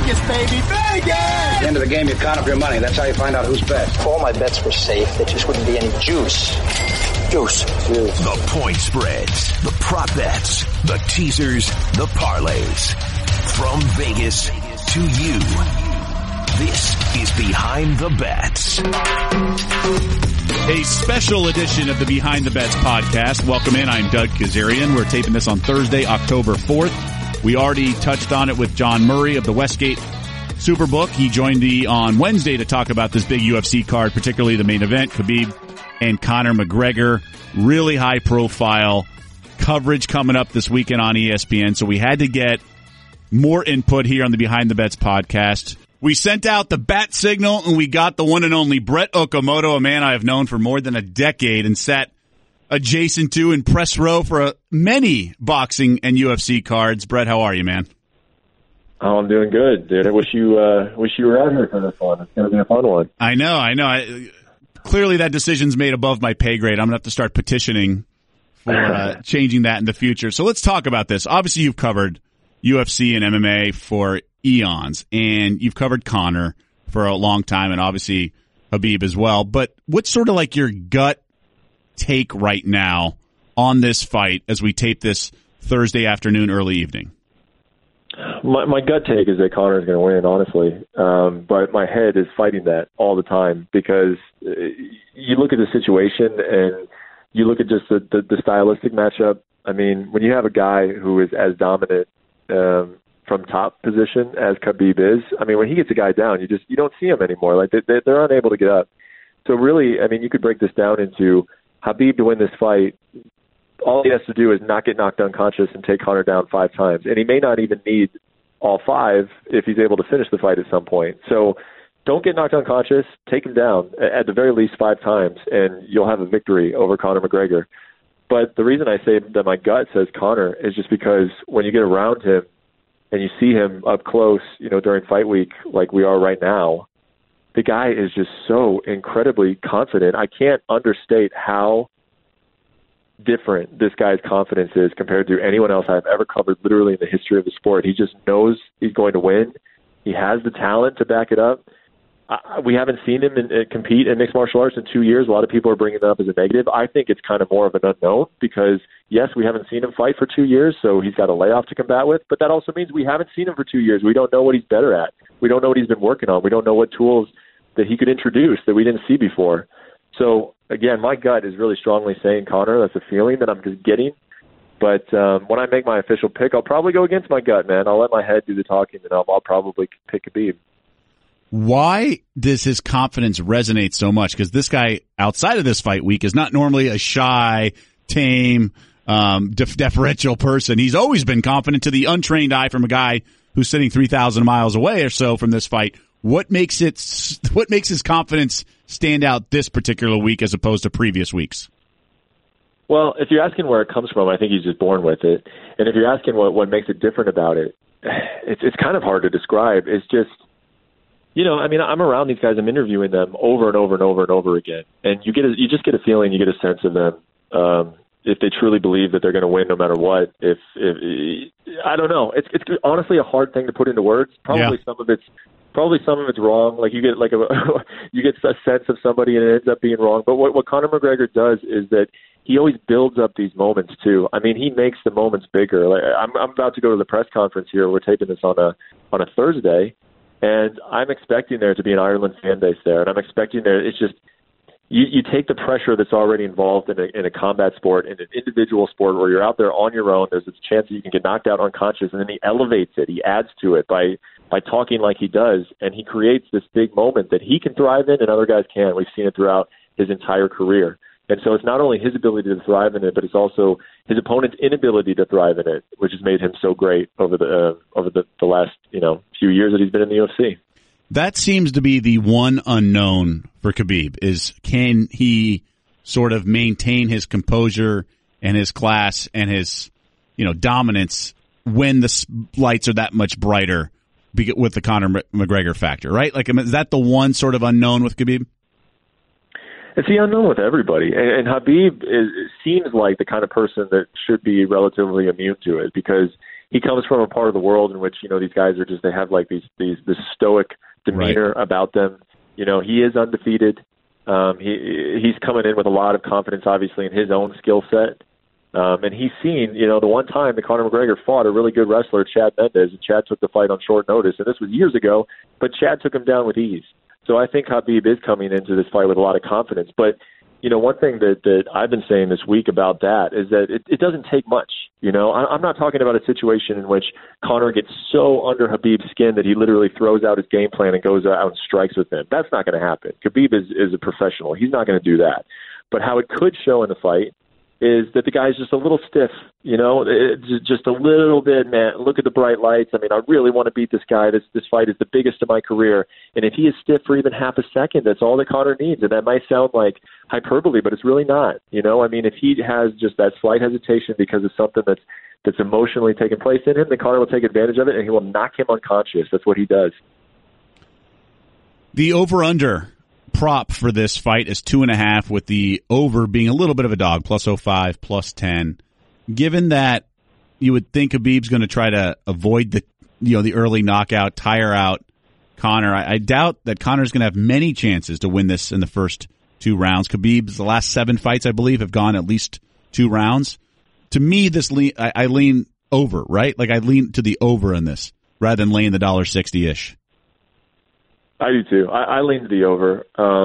Vegas, baby, Vegas! At the end of the game, you count up your money. That's how you find out who's best. If all my bets were safe, there just wouldn't be any juice. Juice. The point spreads, the prop bets, the teasers, the parlays. From Vegas to you, this is Behind the Bets. A special edition of the Behind the Bets podcast. Welcome in. I'm Doug Kazarian. We're taping this on Thursday, October 4th. We already touched on it with John Murray of the Westgate Superbook. He joined me on Wednesday to talk about this big UFC card, particularly the main event, Khabib and Conor McGregor. Really high profile coverage coming up this weekend on ESPN. So we had to get more input here on the Behind the Bets podcast. We sent out the bat signal, and we got the one and only Brett Okamoto, a man I have known for more than a decade and sat adjacent to in press row for many boxing and UFC cards. Brett, how are you, man? Oh, I'm doing good, dude. I wish you were out here for this one. It's going to be a fun one. I know. Clearly that decision's made above my pay grade. I'm going to have to start petitioning for changing that in the future. So let's talk about this. Obviously, you've covered UFC and MMA for eons, and you've covered Conor for a long time, and obviously Khabib as well. But what's sort of like your gut take right now on this fight as we tape this Thursday afternoon, early evening? My gut take is that Conor is going to win, honestly. But my head is fighting that all the time because you look at the situation and you look at just the stylistic matchup. I mean, when you have a guy who is as dominant from top position as Khabib is, I mean, when he gets a guy down, you don't see him anymore. Like they're unable to get up. So really, I mean, you could break this down into Khabib to win this fight. All he has to do is not get knocked unconscious and take Conor down 5 times, and he may not even need all 5 if he's able to finish the fight at some point. So don't get knocked unconscious, take him down at the very least 5 times, and you'll have a victory over Conor McGregor. But the reason I say that my gut says Conor is just because when you get around him and you see him up close, during fight week like we are right now, the guy is just so incredibly confident. I can't understate how different this guy's confidence is compared to anyone else I've ever covered literally in the history of the sport. He just knows he's going to win. He has the talent to back it up. We haven't seen him compete in mixed martial arts in 2 years. A lot of people are bringing it up as a negative. I think it's kind of more of an unknown because, yes, we haven't seen him fight for 2 years, so he's got a layoff to combat with. But that also means we haven't seen him for 2 years. We don't know what he's better at. We don't know what he's been working on. We don't know what tools that he could introduce that we didn't see before. So, again, my gut is really strongly saying Conor. That's a feeling that I'm just getting. But when I make my official pick, I'll probably go against my gut, man. I'll let my head do the talking, and I'll probably pick Khabib. Why does his confidence resonate so much? Because this guy, outside of this fight week, is not normally a shy, tame, deferential person. He's always been confident to the untrained eye from a guy who's sitting 3,000 miles away or so from this fight. What makes his confidence stand out this particular week as opposed to previous weeks? Well, if you're asking where it comes from, I think he's just born with it. And if you're asking what makes it different about it, it's kind of hard to describe. It's just, I mean, I'm around these guys. I'm interviewing them over and over and over and over again. And you just get a feeling, you get a sense of them. If they truly believe that they're going to win no matter what. If I don't know. It's honestly a hard thing to put into words. Probably some of it's wrong. Like you get you get a sense of somebody and it ends up being wrong. But what Conor McGregor does is that he always builds up these moments too. I mean, he makes the moments bigger. Like I'm about to go to the press conference here. We're taping this on a Thursday, and I'm expecting there to be an Ireland fan base there, and I'm expecting there. It's just you take the pressure that's already involved in a combat sport, in an individual sport where you're out there on your own. There's a chance that you can get knocked out unconscious, and then he elevates it. He adds to it by talking like he does, and he creates this big moment that he can thrive in and other guys can't. We've seen it throughout his entire career. And so it's not only his ability to thrive in it, but it's also his opponent's inability to thrive in it, which has made him so great over the last few years that he's been in the UFC. That seems to be the one unknown for Khabib is can he sort of maintain his composure and his class and his dominance when the lights are that much brighter with the Conor McGregor factor, right? Like, is that the one sort of unknown with Khabib? It's the unknown with everybody. And Khabib seems like the kind of person that should be relatively immune to it because he comes from a part of the world in which, these guys are just, they have like this stoic demeanor about them. He is undefeated. He's coming in with a lot of confidence, obviously, in his own skill set. And he's seen, the one time that Conor McGregor fought a really good wrestler, Chad Mendes, and Chad took the fight on short notice. And this was years ago, but Chad took him down with ease. So I think Khabib is coming into this fight with a lot of confidence. But, one thing that I've been saying this week about that is that it doesn't take much. I'm not talking about a situation in which Conor gets so under Khabib's skin that he literally throws out his game plan and goes out and strikes with him. That's not going to happen. Khabib is a professional. He's not going to do that. But how it could show in the fight is that the guy's just a little stiff, just a little bit, man. Look at the bright lights. I mean, I really want to beat this guy. This fight is the biggest of my career. And if he is stiff for even half a second, that's all that Conor needs. And that might sound like hyperbole, but it's really not. If he has just that slight hesitation because of something that's emotionally taking place in him, then Conor will take advantage of it and he will knock him unconscious. That's what he does. The over-under prop for this fight is 2.5, with the over being a little bit of a dog, +05, +10. Given that you would think Khabib's going to try to avoid the early knockout, tire out Conor, I doubt that Conor's going to have many chances to win this in the first 2 rounds. Khabib's the last 7 fights, I believe, have gone at least 2 rounds. To me, I lean over, right? Like I lean to the over in this rather than laying the $1.60-ish. I do too. I lean to the over.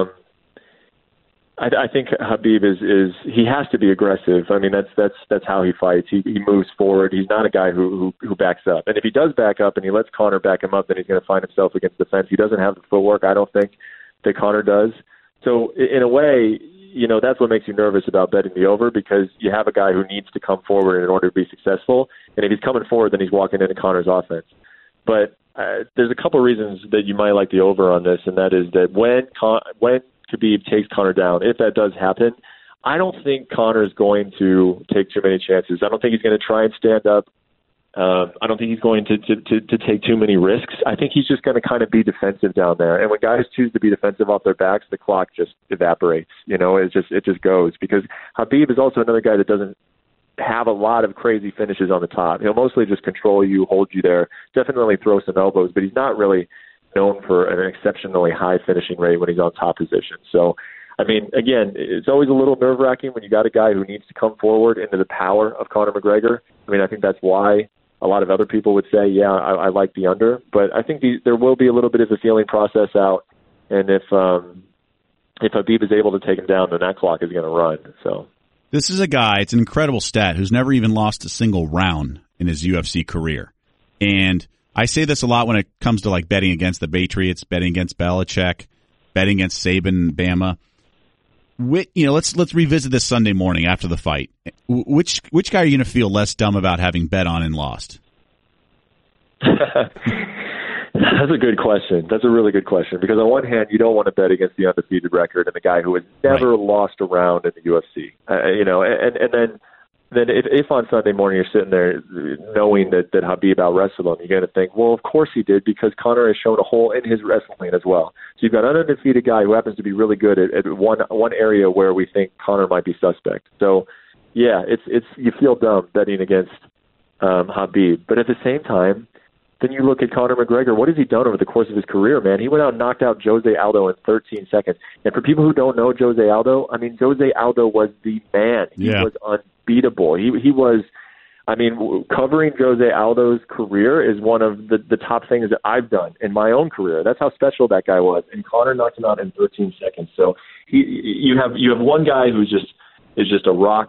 I think Khabib he has to be aggressive. I mean, that's how he fights. He moves forward. He's not a guy who backs up. And if he does back up and he lets Conor back him up, then he's going to find himself against the fence. He doesn't have the footwork, I don't think, that Conor does. So in a way, that's what makes you nervous about betting the over, because you have a guy who needs to come forward in order to be successful. And if he's coming forward, then he's walking into Conor's offense. But there's a couple reasons that you might like the over on this, and that is that when Khabib takes Conor down, if that does happen, I don't think Conor is going to take too many chances. I don't think he's going to try and stand up. I don't think he's going to take too many risks. I think he's just going to kind of be defensive down there. And when guys choose to be defensive off their backs, the clock just evaporates. It just goes, because Khabib is also another guy that doesn't have a lot of crazy finishes on the top. He'll mostly just control you, hold you there, definitely throw some elbows, but he's not really known for an exceptionally high finishing rate when he's on top position. So, I mean, again, it's always a little nerve-wracking when you got a guy who needs to come forward into the power of Conor McGregor. I mean, I think that's why a lot of other people would say, yeah, I like the under. But I think there will be a little bit of a feeling process out, and if Khabib is able to take him down, then that clock is going to run. So this is a guy, it's an incredible stat, who's never even lost a single round in his UFC career. And I say this a lot when it comes to like betting against the Patriots, betting against Belichick, betting against Saban and Bama. Let's revisit this Sunday morning after the fight. Which guy are you going to feel less dumb about having bet on and lost? That's a good question. That's a really good question, because on one hand, you don't want to bet against the undefeated record and the guy who has never lost a round in the UFC. And then if on Sunday morning you're sitting there knowing that Khabib out-wrestled him, you're going to think, well, of course he did, because Conor has shown a hole in his wrestling as well. So you've got an undefeated guy who happens to be really good at one area where we think Conor might be suspect. So, yeah, it's you feel dumb betting against Khabib. But at the same time, then you look at Conor McGregor. What has he done over the course of his career, man? He went out and knocked out Jose Aldo in 13 seconds. And for people who don't know Jose Aldo, I mean, Jose Aldo was the man. He was unbeatable. He was, I mean, covering Jose Aldo's career is one of the top things that I've done in my own career. That's how special that guy was. And Conor knocked him out in 13 seconds. So you have one guy who's just a rock.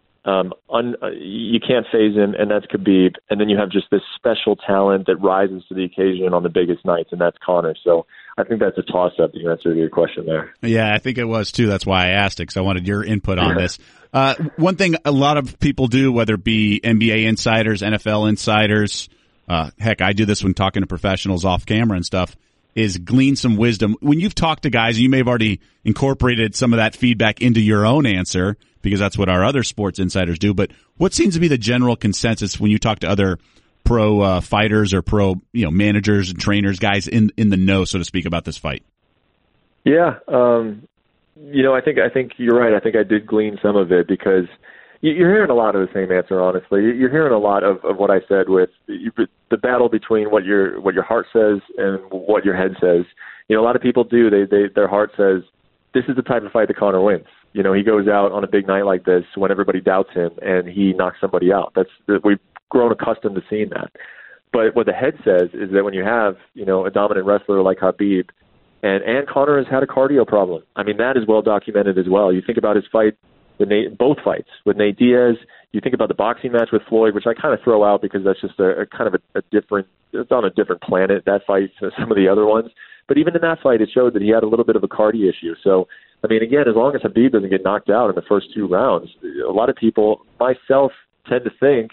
You can't phase him, and that's Khabib. And then you have just this special talent that rises to the occasion on the biggest nights, and that's Conor. So I think that's a toss-up, the answer to your question there. Yeah, I think it was, too. That's why I asked it, because I wanted your input on this. One thing a lot of people do, whether it be NBA insiders, NFL insiders, heck, I do this when talking to professionals off camera and stuff, is glean some wisdom. When you've talked to guys, you may have already incorporated some of that feedback into your own answer, because that's what our other sports insiders do. But what seems to be the general consensus when you talk to other pro fighters or pro managers and trainers, guys in the know, so to speak, about this fight? Yeah, I think you're right. I think I did glean some of it, because you're hearing a lot of the same answer, honestly. You're hearing a lot of what I said with the battle between what your heart says and what your head says. A lot of people do. Their heart says, this is the type of fight that Conor wins. He goes out on a big night like this when everybody doubts him and he knocks somebody out. We've grown accustomed to seeing that. But what the head says is that when you have, a dominant wrestler like Khabib, and Conor has had a cardio problem. I mean, that is well documented as well. You think about his fight, both fights with Nate Diaz. You think about the boxing match with Floyd, which I kind of throw out because that's just a kind of a different, it's on a different planet, that fight, to some of the other ones. But even in that fight, it showed that he had a little bit of a cardio issue. So, I mean, again, as long as Khabib doesn't get knocked out in the first 2 rounds, a lot of people, myself, tend to think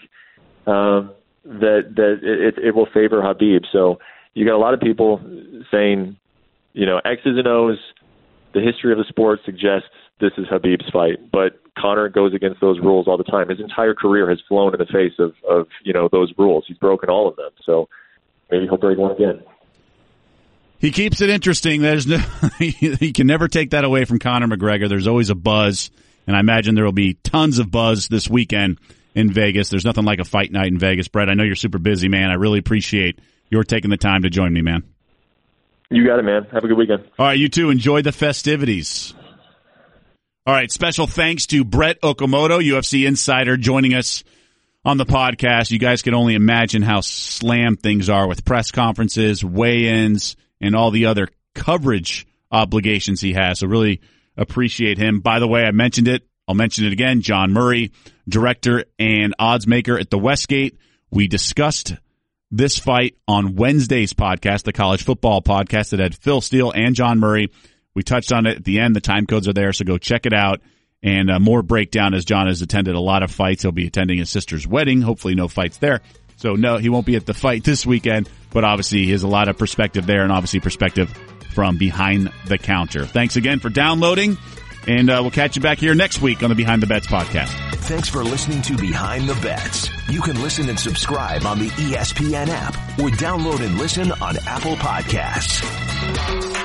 that it will favor Khabib. So you got a lot of people saying, X's and O's, the history of the sport suggests this is Khabib's fight. But Conor goes against those rules all the time. His entire career has flown in the face of those rules. He's broken all of them. So maybe he'll break one again. He keeps it interesting. He can never take that away from Conor McGregor. There's always a buzz, and I imagine there will be tons of buzz this weekend in Vegas. There's nothing like a fight night in Vegas. Brett, I know you're super busy, man. I really appreciate your taking the time to join me, man. You got it, man. Have a good weekend. All right, you too. Enjoy the festivities. All right, special thanks to Brett Okamoto, UFC Insider, joining us on the podcast. You guys can only imagine how slammed things are with press conferences, weigh-ins, and all the other coverage obligations he has. So really appreciate him. By the way, I mentioned it. I'll mention it again. John Murray, director and odds maker at the Westgate. We discussed this fight on Wednesday's podcast, the college football podcast that had Phil Steele and John Murray. We touched on it at the end. The time codes are there, so go check it out. And more breakdown, as John has attended a lot of fights. He'll be attending his sister's wedding. Hopefully no fights there. So no, he won't be at the fight this weekend, but obviously he has a lot of perspective there, and obviously perspective from behind the counter. Thanks again for downloading, and we'll catch you back here next week on the Behind the Bets podcast. Thanks for listening to Behind the Bets. You can listen and subscribe on the ESPN app or download and listen on Apple Podcasts.